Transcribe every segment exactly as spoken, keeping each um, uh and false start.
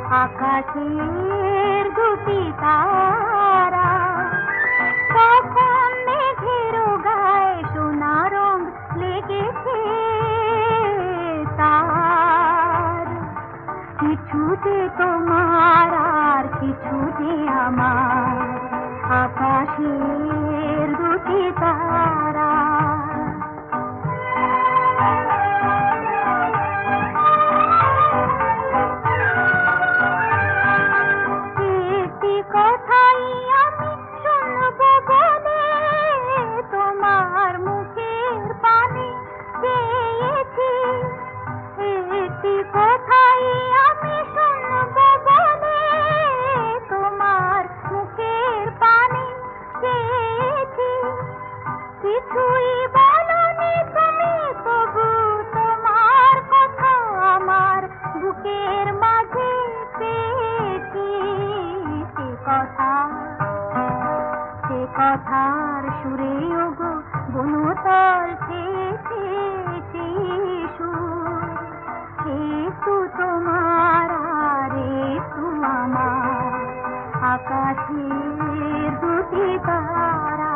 আকাশের দুটি তারা কখন মেঘের গায়ে সোনা রং লেগেছে তার। কিছুতে তোমার আর কিছুতে আমার, আকাশের দুটি তারা। একটি কথাই আমি শুনবো বলে তোমার মুখের পানে চেয়েছি। একটি কথাই আমি শুনবো বলে তোমার মুখের পানে চেয়েছি। কিছুই বলনি তুমি, তবু তোমার কথা আমার বুকের মাঝে পেয়েছি। সে কথা, সে কথার সুরে ওগো বনতল চেয়েছে সেই সুর। একটু তোমার আর একটু আমার, আকাশের দুটি তারা।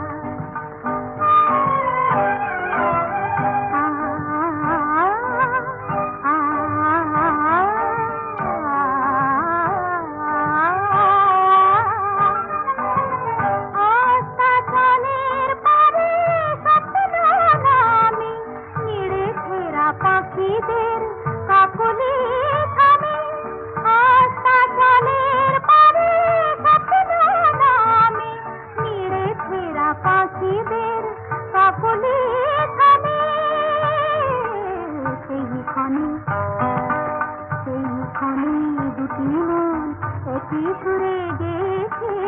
পাখিদের কাকলি থামে, আস্তা জলের পারে স্বপ্ন নামে, নিড়ে ফেরা পাখিদের কাকলি থামে। সেই ক্ষণে, সেই ক্ষণে দুটি মন একই সুরে গেছে